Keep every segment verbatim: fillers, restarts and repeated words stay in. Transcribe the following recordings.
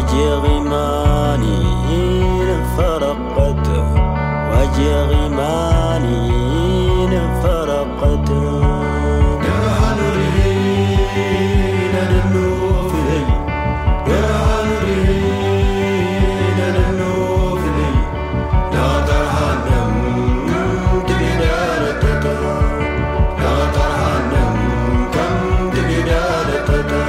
وجغماني فرقت وجغماني فرقت درهن رهين للنوفلي درهن رهين للنوفلي لا ترهنم تبدالتتا لا ترهنم كم تبدالتتا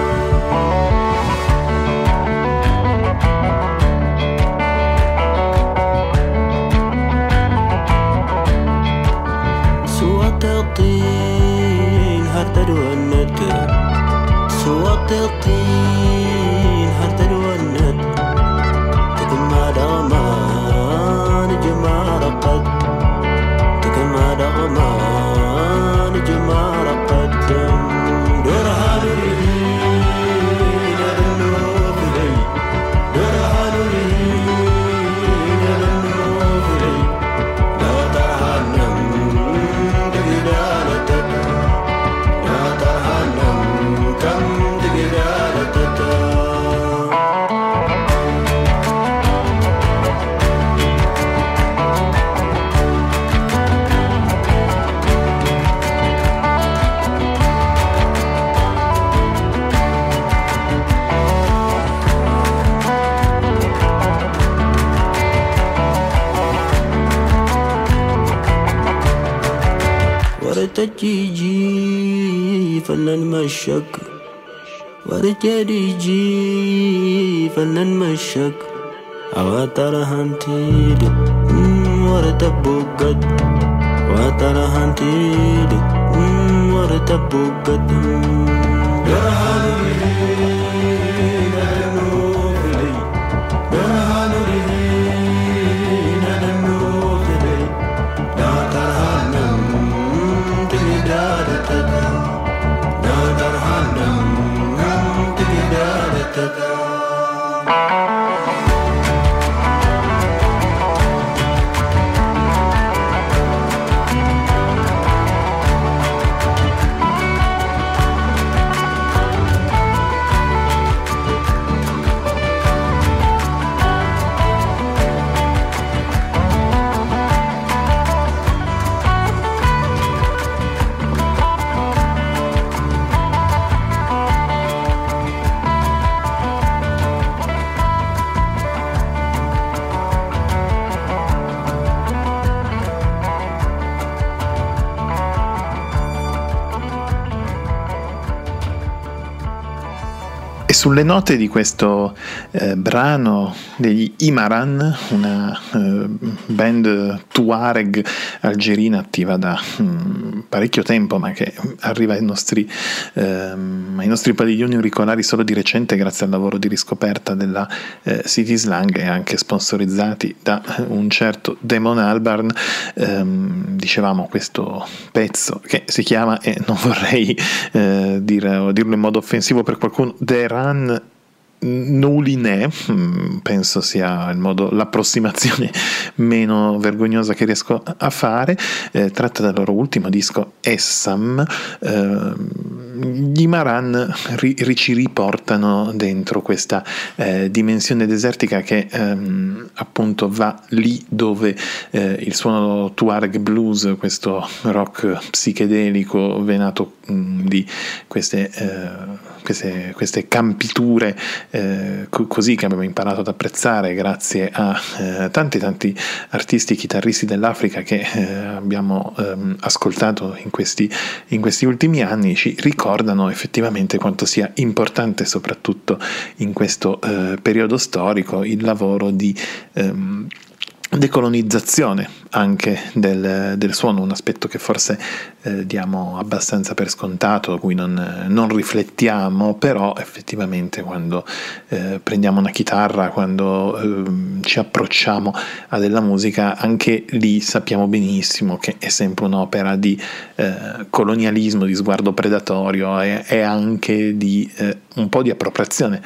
الطين هرتل والند صوت الطين هرتل والند تكما دغمان جمار قد تكما دغمان جمار قد درهان رهين للنوفلي درهان رهين للنوفلي لا ترهنم ورتجيجي فلن مشك ورتجيجي فلن مشك أواترهنتيد ورتبوقد واترهنتيد ورتبوقد درهن رهين للنوفلي درهن رهين للنوفلي لا ترهنم E sulle note di questo eh, brano degli Imaran, una eh, band tuareg algerina attiva da mh, parecchio tempo, ma che arriva ai nostri, eh, ai nostri padiglioni auricolari solo di recente grazie al lavoro di riscoperta della eh, City Slang, e anche sponsorizzati da un certo Damon Albarn. Ehm, dicevamo questo pezzo che si chiama, e non vorrei eh, dire, o dirlo in modo offensivo per qualcuno, Deran Nouliné, penso sia il modo, l'approssimazione meno vergognosa che riesco a fare, eh, tratta dal loro ultimo disco Essam. eh, gli Imaran ri, ri, ci riportano dentro questa eh, dimensione desertica che ehm, appunto va lì dove eh, il suono Tuareg Blues, questo rock psichedelico venato mh, di queste, eh, queste, queste campiture eh, co- così che abbiamo imparato ad apprezzare grazie a eh, tanti tanti artisti chitarristi dell'Africa che eh, abbiamo ehm, ascoltato in questi, in questi ultimi anni, ci ricordano effettivamente quanto sia importante, soprattutto in questo eh, periodo storico, il lavoro di ehm, decolonizzazione anche del, del suono, un aspetto che forse eh, diamo abbastanza per scontato, a cui non, non riflettiamo, però effettivamente quando eh, prendiamo una chitarra, quando eh, ci approcciamo a della musica, anche lì sappiamo benissimo che è sempre un'opera di eh, colonialismo, di sguardo predatorio e, e anche di eh, un po' di appropriazione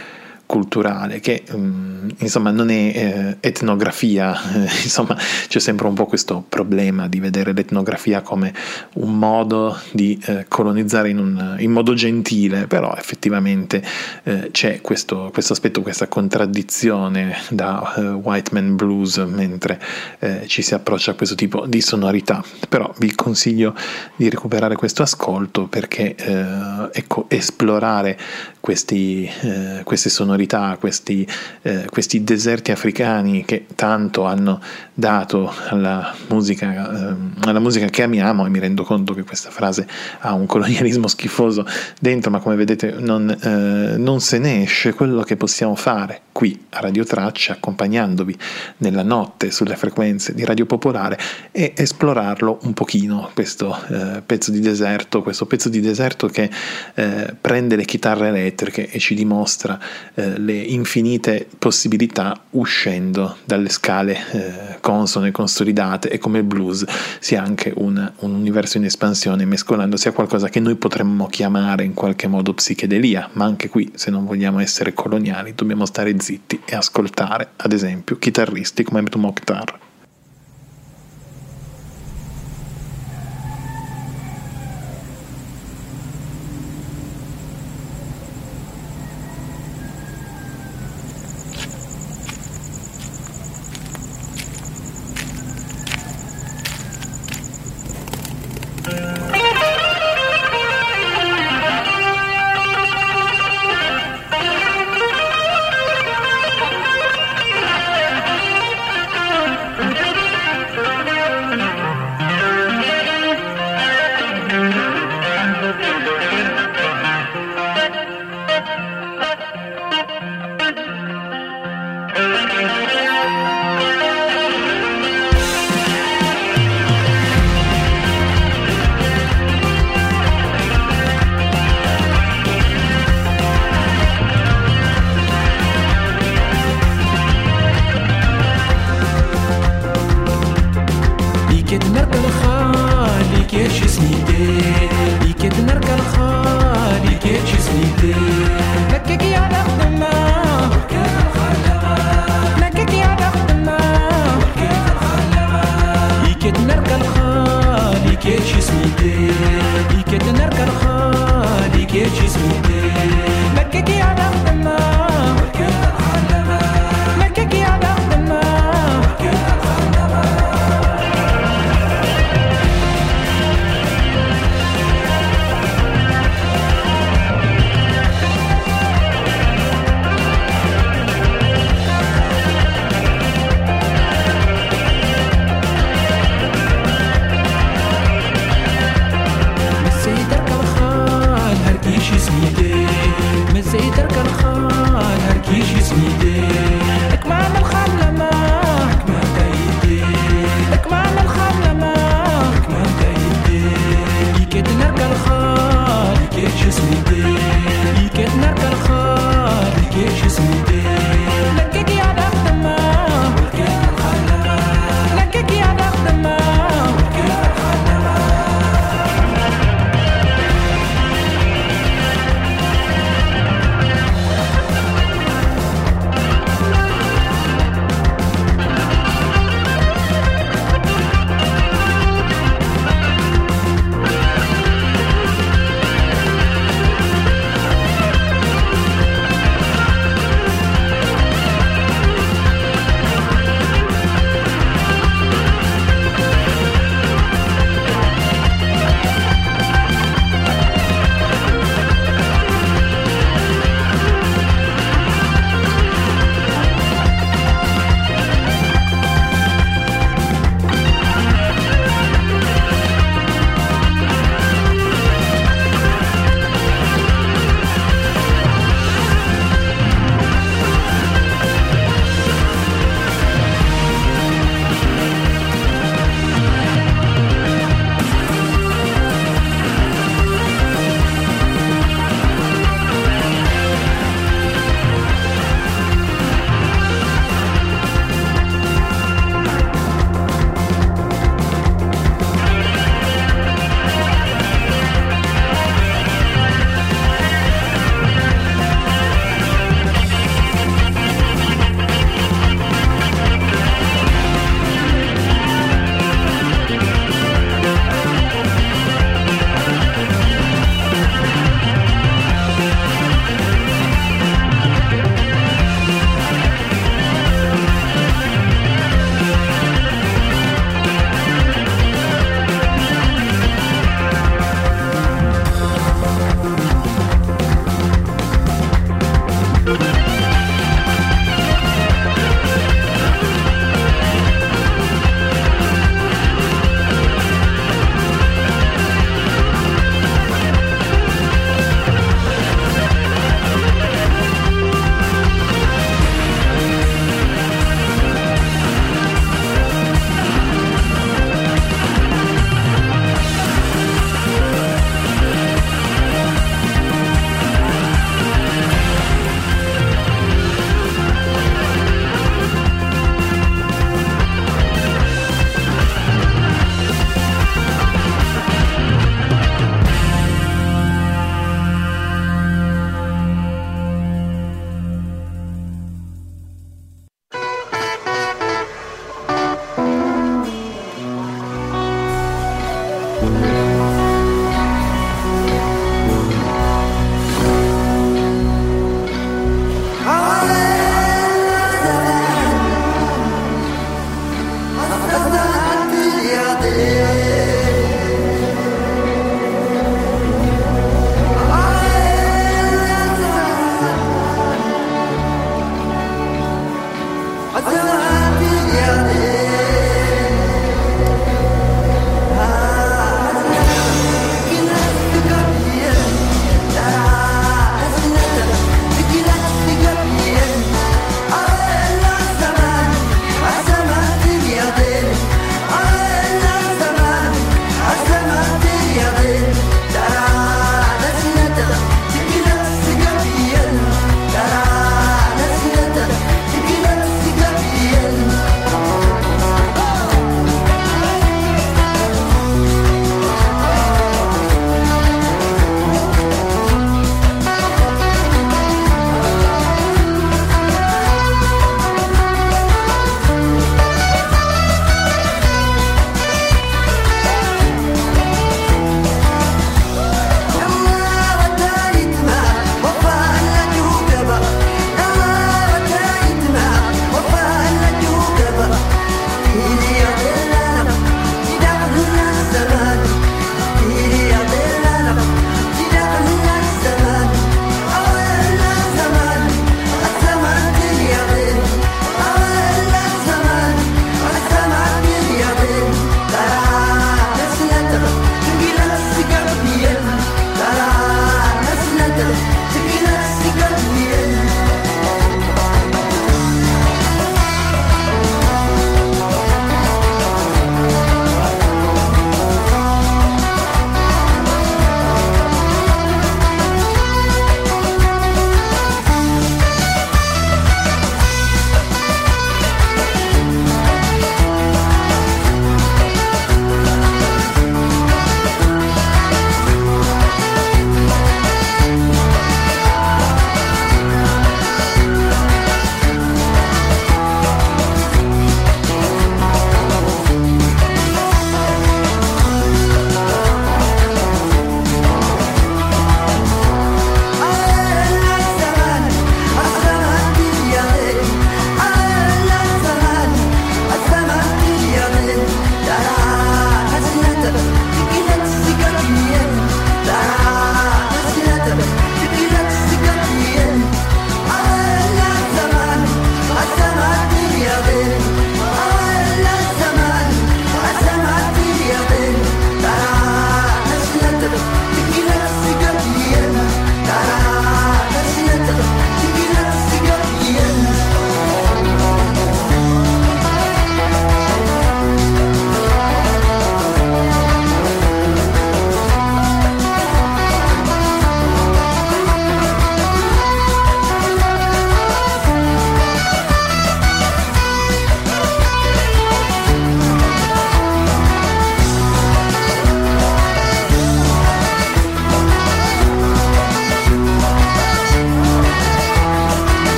culturale che um, insomma non è eh, etnografia, eh, insomma c'è sempre un po' questo problema di vedere l'etnografia come un modo di eh, colonizzare in, un, in modo gentile, però effettivamente eh, c'è questo, questo aspetto, questa contraddizione da uh, white man blues mentre eh, ci si approccia a questo tipo di sonorità. Però vi consiglio di recuperare questo ascolto perché eh, ecco, esplorare questi, eh, queste sonorità, questi, eh, questi deserti africani che tanto hanno dato alla musica, eh, alla musica che amiamo, e mi rendo conto che questa frase ha un colonialismo schifoso dentro, ma come vedete non, eh, non se ne esce. Quello che possiamo fare qui a Radio Traccia, accompagnandovi nella notte sulle frequenze di Radio Popolare, è esplorarlo un pochino, questo eh, pezzo di deserto, questo pezzo di deserto che eh, prende le chitarre elettriche e ci dimostra eh, le infinite possibilità uscendo dalle scale eh, consone, consolidate, e come il blues sia anche un, un universo in espansione, mescolandosi a qualcosa che noi potremmo chiamare in qualche modo psichedelia, ma anche qui, se non vogliamo essere coloniali, dobbiamo stare zitti e ascoltare, ad esempio, chitarristi come Mehmet Mokhtar. Thank you.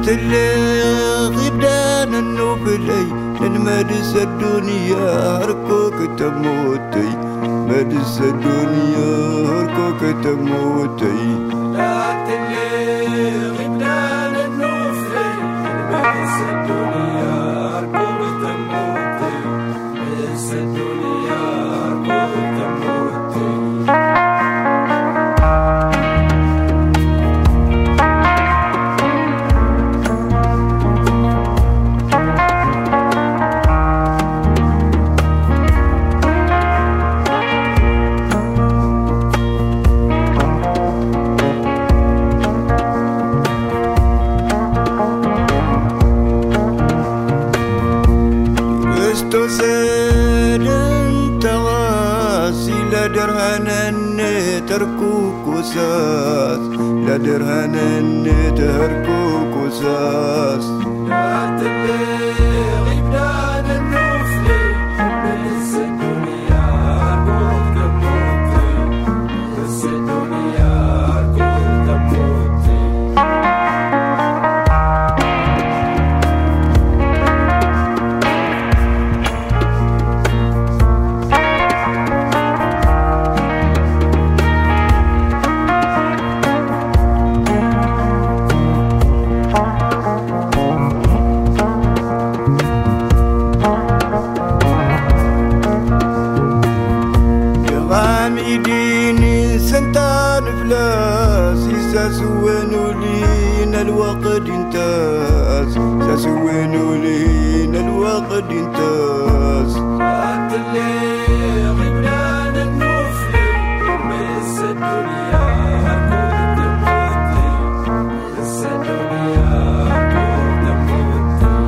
اللي غدان النوبلي لن مدس الدنيا هركوك تموتي مدس الدنيا هركوك تموتي لا اللي غدان النوبلي لن مدس الدنيا هركوك تموتي مدس الدنيا هركوك تموتي تركو كوساس لا درهنن تركو كوساس لا تلي غبدان النوفلي بس الدنيا هركوك تموتي بس الدنيا هركوك تموتي ساسوينو لينا الوقت انتاز ساسوينو لينا الوقت انتاز لا تلي غبران النوفلي بس الدنيا هركوك تموتي بس الدنيا هركوك تموتي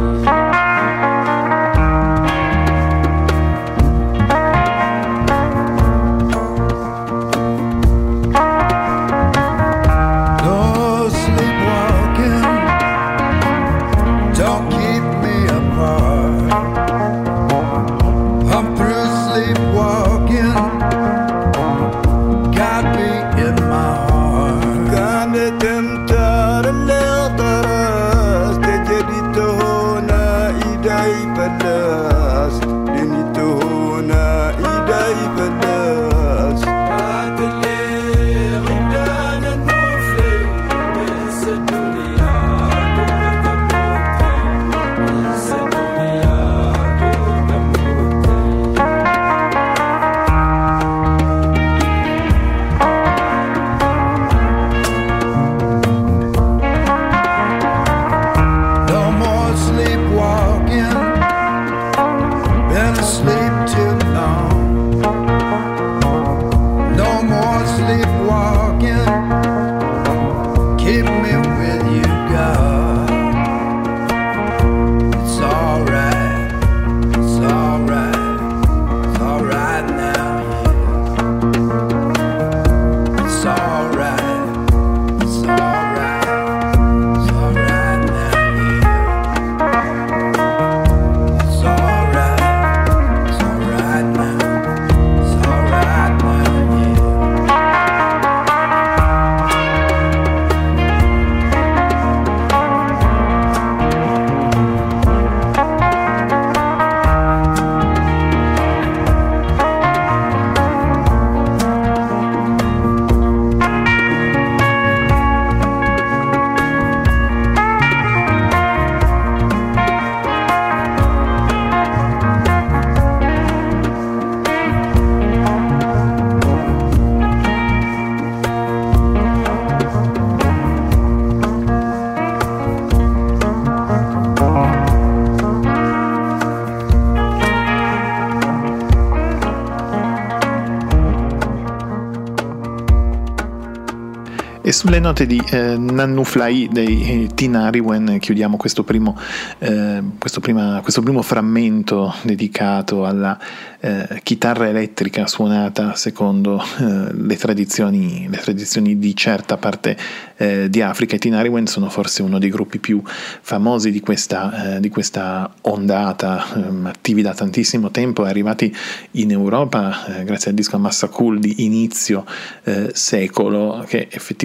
E sulle note di eh, Nannu Fly dei eh, Tinariwen chiudiamo questo primo, eh, questo, prima, questo primo frammento dedicato alla eh, chitarra elettrica suonata secondo eh, le, tradizioni, le tradizioni di certa parte eh, di Africa. I Tinariwen sono forse uno dei gruppi più famosi di questa, eh, di questa ondata, eh, attivi da tantissimo tempo, arrivati in Europa eh, grazie al disco Massa Cool di inizio eh, secolo, che effettivamente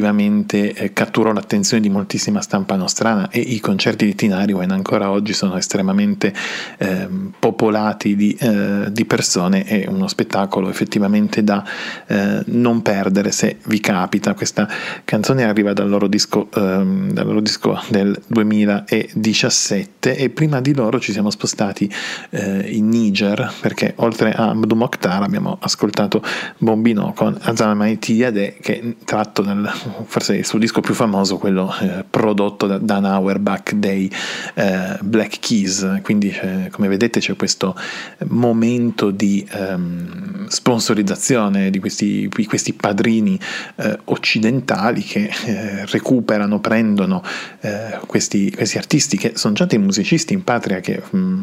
effettivamente eh, catturò l'attenzione di moltissima stampa nostrana, e i concerti di Tina Arwen ancora oggi sono estremamente eh, popolati di, eh, di persone. È uno spettacolo effettivamente da eh, non perdere se vi capita. Questa canzone arriva dal loro disco, ehm, dal loro disco del duemiladiciassette, e prima di loro ci siamo spostati eh, in Niger, perché oltre a Mdou Moctar abbiamo ascoltato Bombino con Azamai Tiade, che è tratto dal, forse il suo disco più famoso, quello eh, prodotto da Dan Auerbach dei eh, Black Keys. Quindi eh, come vedete c'è questo momento di ehm, sponsorizzazione di questi, di questi padrini eh, occidentali che eh, recuperano, prendono eh, questi, questi artisti che sono già dei musicisti in patria, che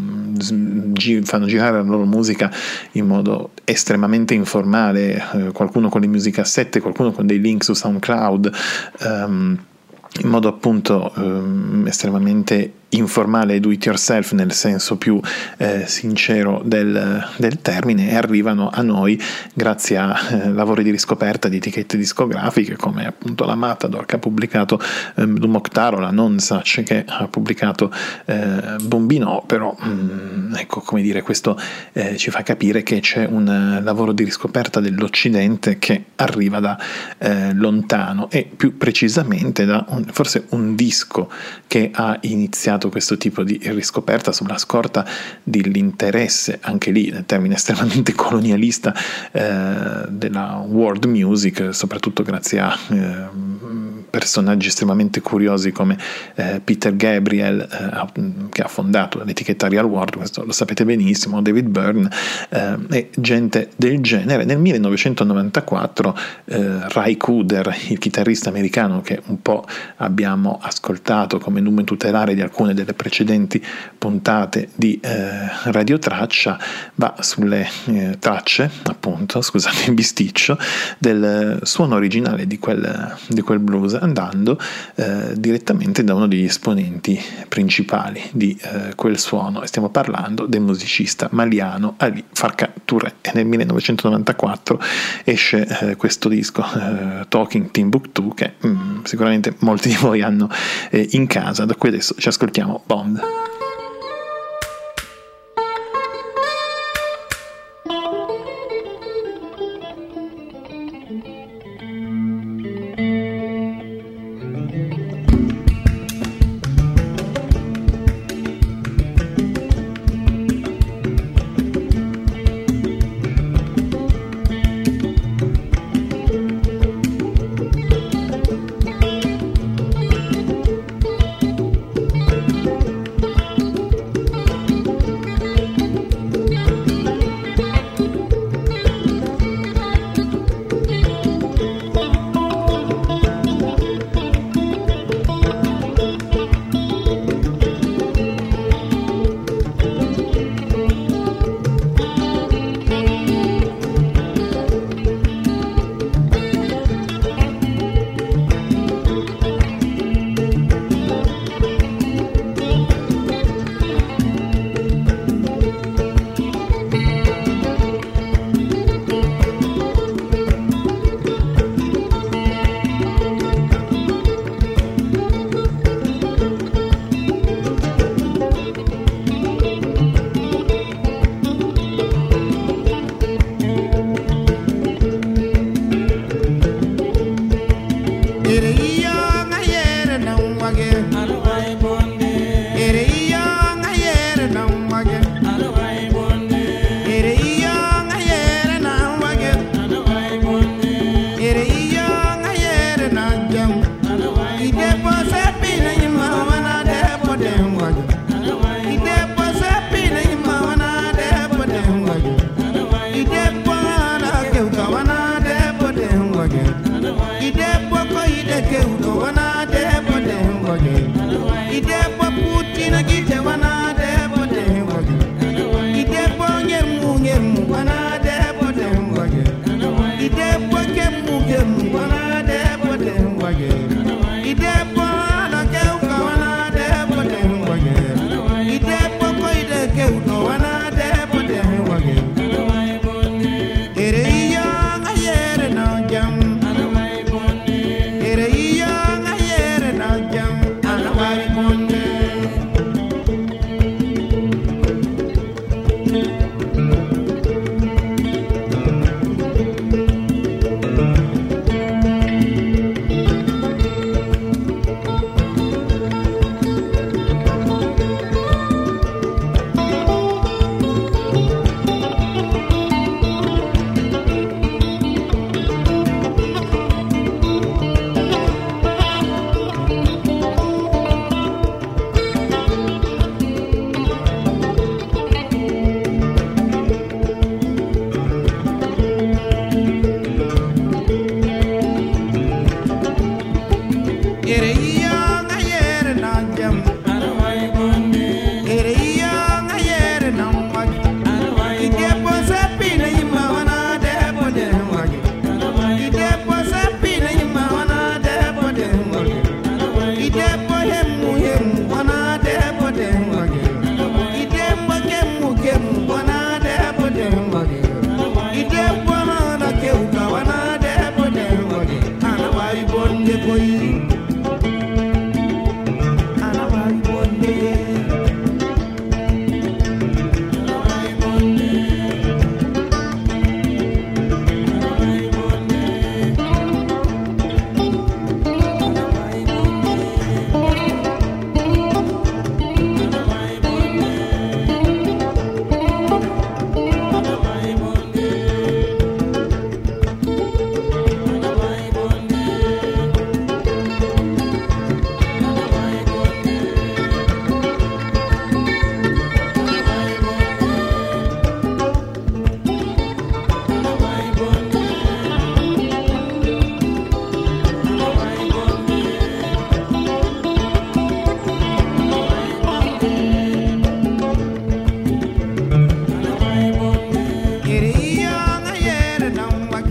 mh, gi- fanno girare la loro musica in modo estremamente informale, eh, qualcuno con le musicassette, qualcuno con dei link su SoundCloud, um, in modo appunto um, estremamente informale, do it yourself nel senso più eh, sincero del, del termine, e arrivano a noi grazie a eh, lavori di riscoperta di etichette discografiche come appunto la Matador, che ha pubblicato eh, Mdou Moctar, o la Nonsuch, che ha pubblicato eh, Bombino. Però mh, ecco, come dire, questo eh, ci fa capire che c'è un uh, lavoro di riscoperta dell'Occidente che arriva da eh, lontano, e più precisamente da un, forse un disco che ha iniziato questo tipo di riscoperta sulla scorta dell'interesse, anche lì nel termine estremamente colonialista, eh, della world music, soprattutto grazie a eh, personaggi estremamente curiosi come eh, Peter Gabriel, eh, che ha fondato l'etichetta Real World, questo lo sapete benissimo, David Byrne eh, e gente del genere. Nel millenovecentonovantaquattro eh, Ry Cooder, il chitarrista americano che un po' abbiamo ascoltato come nome tutelare di alcune delle precedenti puntate di eh, Radio Traccia, va sulle eh, tracce, appunto, scusate il bisticcio, del suono originale di quel, di quel blues, andando eh, direttamente da uno degli esponenti principali di eh, quel suono, e stiamo parlando del musicista maliano Ali Farka Touré. E nel millenovecentonovantaquattro esce eh, questo disco eh, Talking Timbuktu, che mh, sicuramente molti di voi hanno eh, in casa, da cui adesso ci ascoltiamo Bond. Ere iya ngayere na jam. Ere iya ngayere na mwaj. Ide po sapi na yima wana de po de mwaj. Ide po sapi na yima wana de po de mwaj. Ide po hemu hemu wana de po de mwaj. Ide po kemu kemu wana de po de mwaj. Ide po na keuka wana de po de mwaj. Ana wai bonde koi. Ana wai bonde. Ere iya ngayere na mwaj.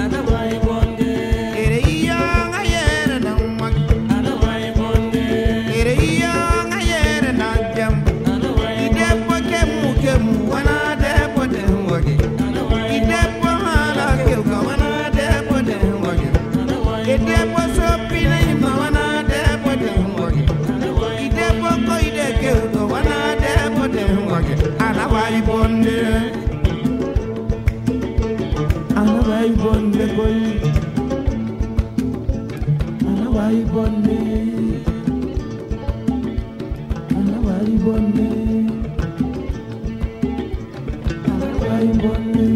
Ere iya ngayere na mwaj. Ere iya ngayere na jam. Ide po kemu kemu wana de po de mwaj. Ide po hala keuka wana de po de mwaj. Ide po sopi na yima wana de po de mwaj. Ide po ko ide keuka wana de po de mwaj. Ana wai bonde. Ana wai bonde koi. Ana wai bonde. Ana wai bonde. Ana wai bonde.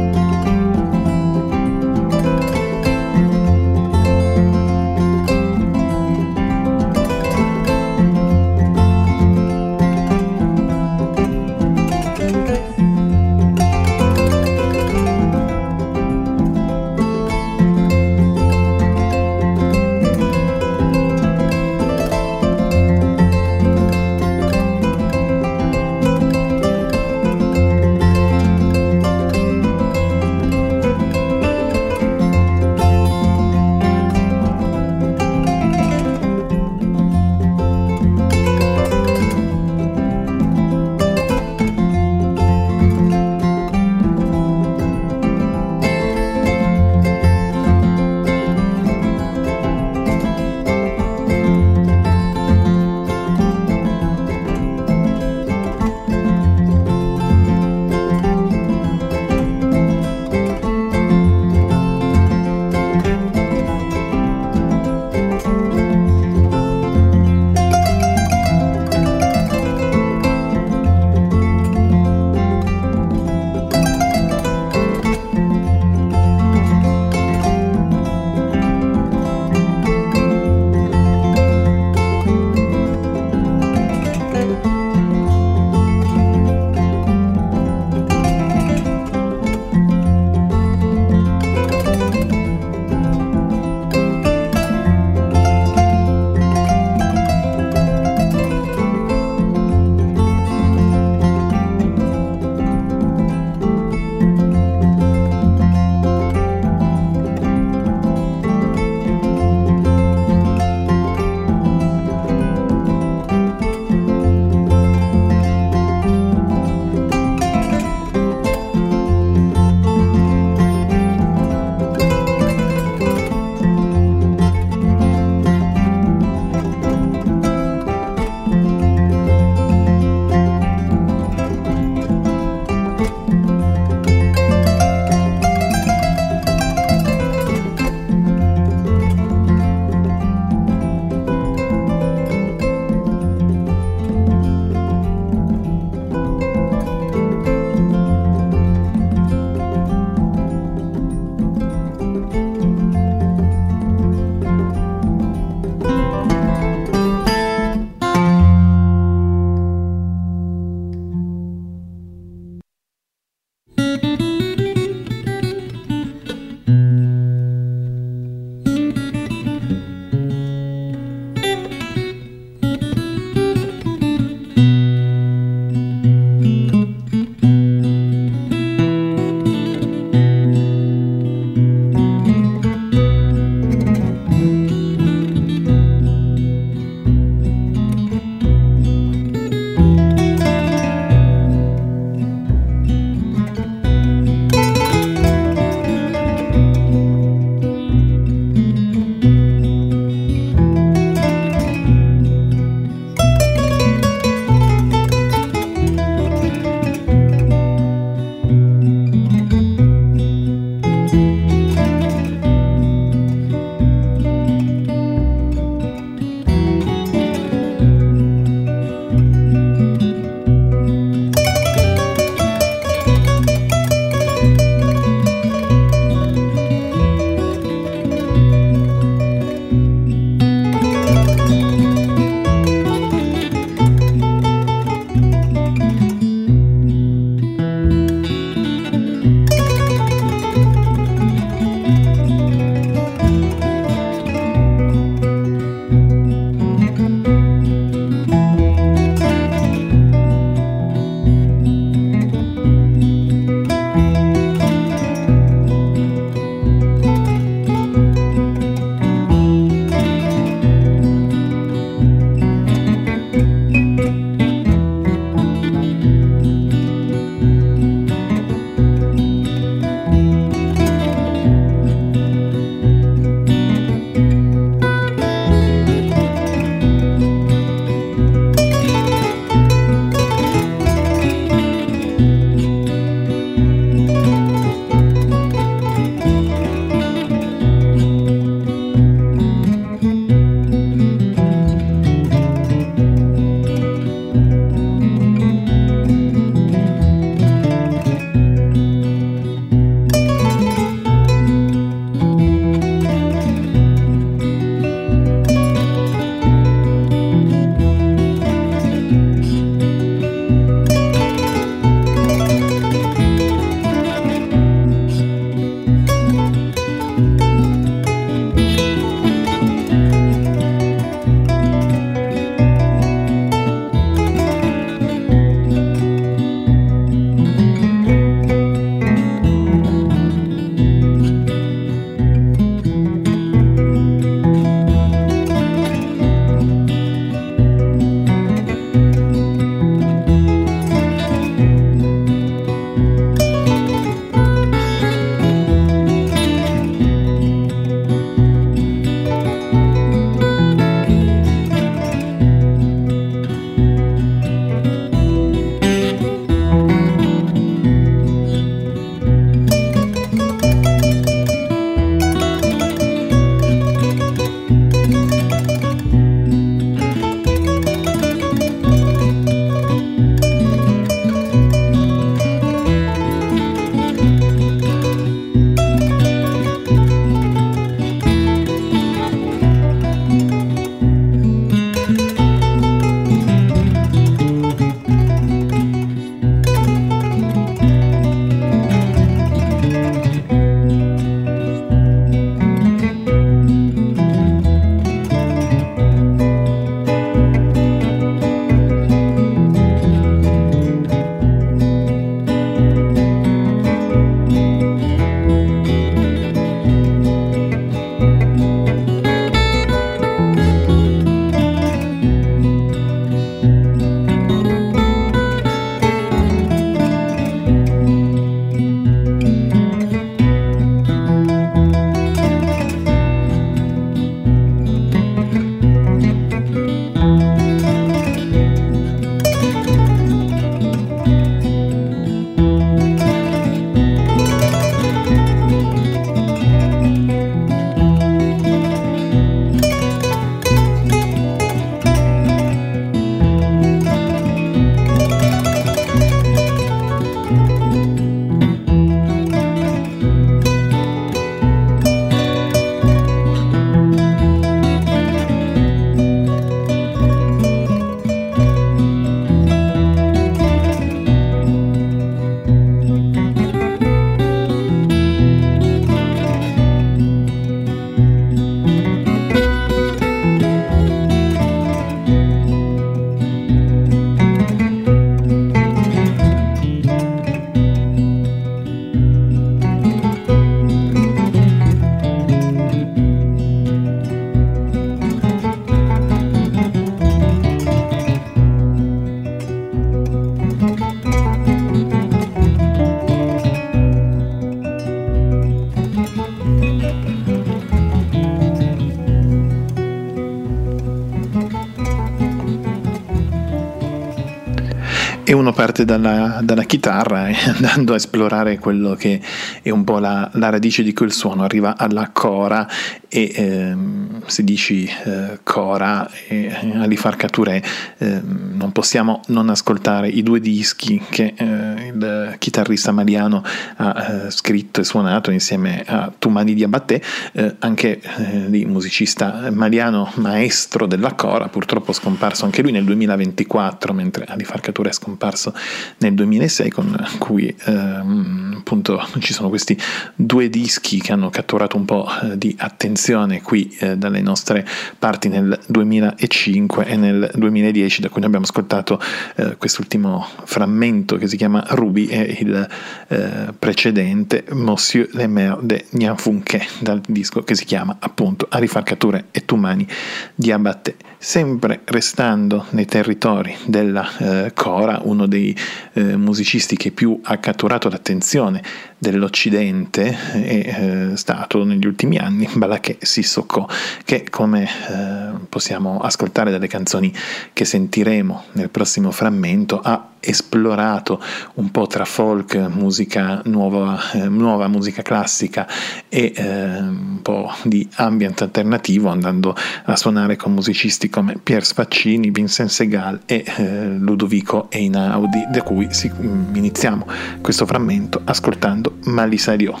e uno parte dalla, dalla chitarra e andando a esplorare quello che è un po' la, la radice di quel suono arriva alla cora e ehm, se dici eh, cora e Alifar Touré eh, non possiamo non ascoltare i due dischi che eh, il chitarrista maliano ha eh, scritto e suonato insieme a Toumani Diabaté, eh, anche eh, lì musicista maliano, maestro della cora, purtroppo scomparso anche lui nel duemilaventiquattro, mentre Alifar Touré è scomparso nel duemilasei, con cui ehm, appunto ci sono questi due dischi che hanno catturato un po' eh, di attenzione qui eh, dalle nostre parti nel duemilacinque e nel duemiladieci, da cui noi abbiamo ascoltato eh, quest'ultimo frammento che si chiama Ruby e il eh, precedente Monsieur le Maire de Nyanfunke, dal disco che si chiama appunto Alifar Touré e Toumani Diabaté. Sempre restando nei territori della eh, cora, uno dei eh, musicisti che più ha catturato l'attenzione dell'Occidente è eh, stato negli ultimi anni Balaké Sissoko, che come eh, possiamo ascoltare dalle canzoni che sentiremo nel prossimo frammento ha esplorato un po' tra folk, musica nuova, eh, nuova musica classica e eh, un po' di ambient alternativo, andando a suonare con musicisti come Pier Sfaccini, Vincent Segal e eh, Ludovico Einaudi, da cui si, mm, iniziamo questo frammento ascoltando Malisario.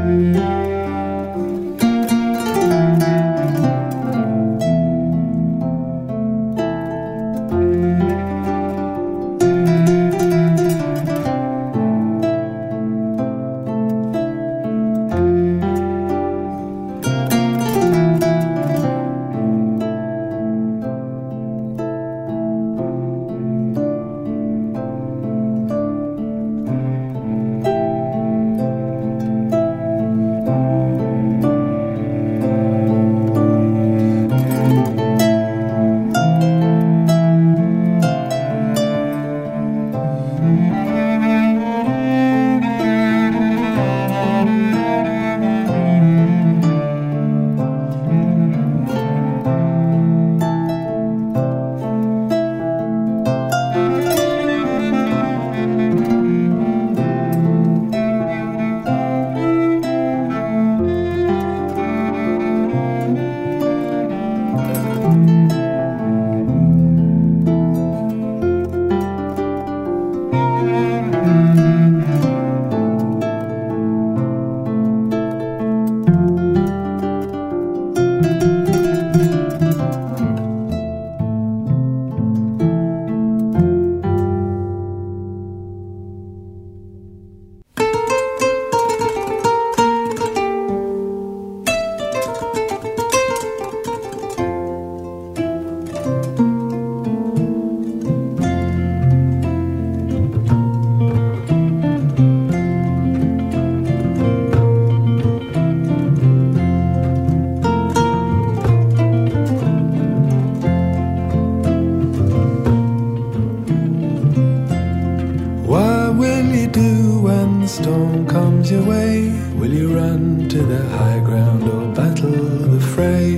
storm comes your way, will you run to the high ground or battle the fray?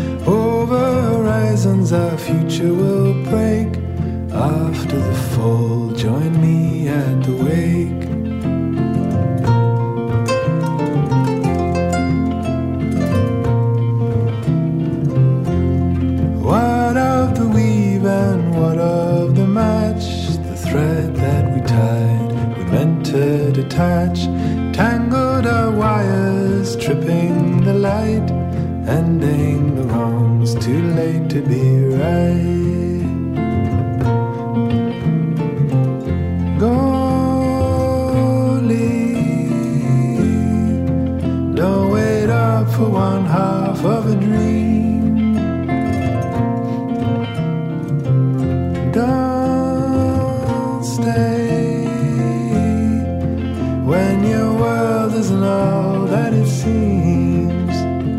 Over horizons our future will break. After the fall, join me at the wake. What of the weave and what of the match? The thread that we tied, we meant to detach. Tangled our wires, tripping the light, ending the wrongs, too late to be right. Golly, don't wait up for one half of a dream. Don't stay when your world isn't all that it seems.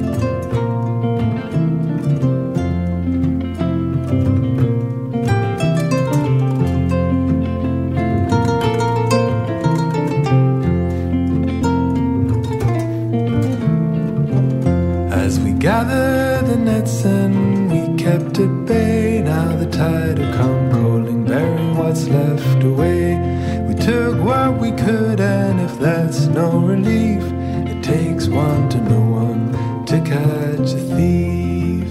As we gathered the nets and we kept at bay, now the tide will come calling, bearing what's left away. We took what we could, and if that's no relief, it takes one to know one to catch a thief.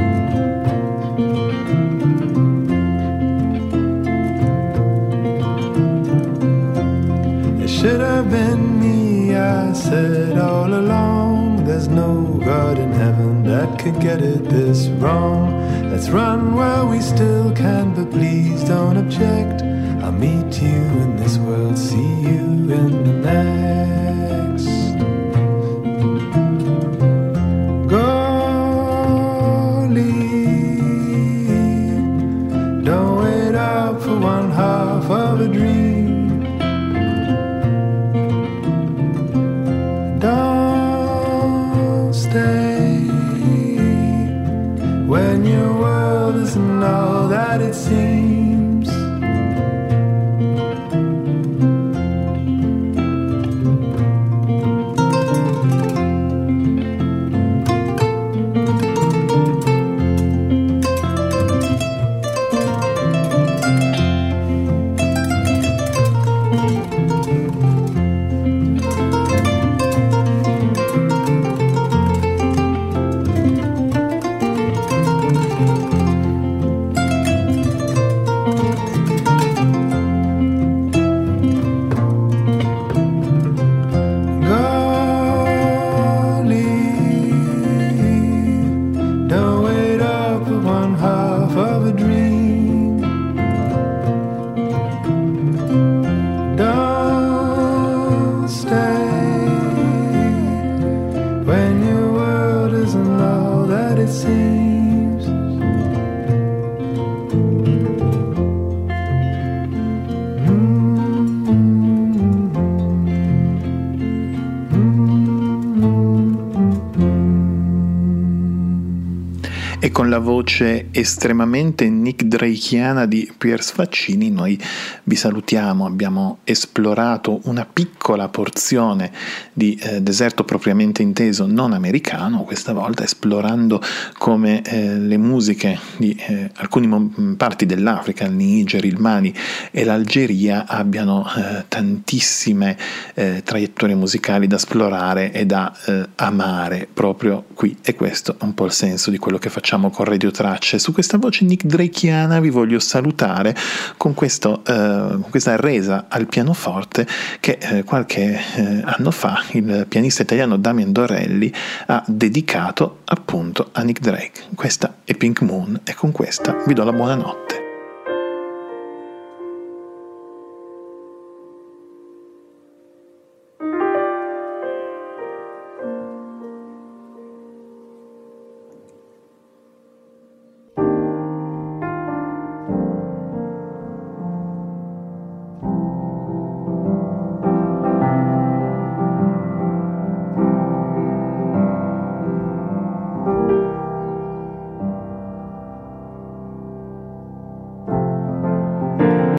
It should have been me, I said all along. There's no God in heaven that could get it this wrong. Let's run while we still can, but please don't object. I'll meet you in this world, see you in the next. Golly, don't wait up for one half of a dream. Don't stay when your world isn't all that it seems. when your world isn't all that it seems. E con la voce estremamente Nick Drakeana di Piers Faccini noi vi salutiamo. Abbiamo esplorato una piccola porzione di eh, deserto propriamente inteso non americano, questa volta esplorando come eh, le musiche di eh, alcune mo- parti dell'Africa, il Niger, il Mali e l'Algeria abbiano eh, tantissime eh, traiettorie musicali da esplorare e da eh, amare proprio qui, e questo è un po' il senso di quello che facciamo con Radio Tracce. Su questa voce Nick Drakeana vi voglio salutare con questo, eh, questa resa al pianoforte che eh, qualche eh, anno fa il pianista italiano Damien Dorelli ha dedicato appunto a Nick Drake. Questa è Pink Moon e con questa vi do la buonanotte.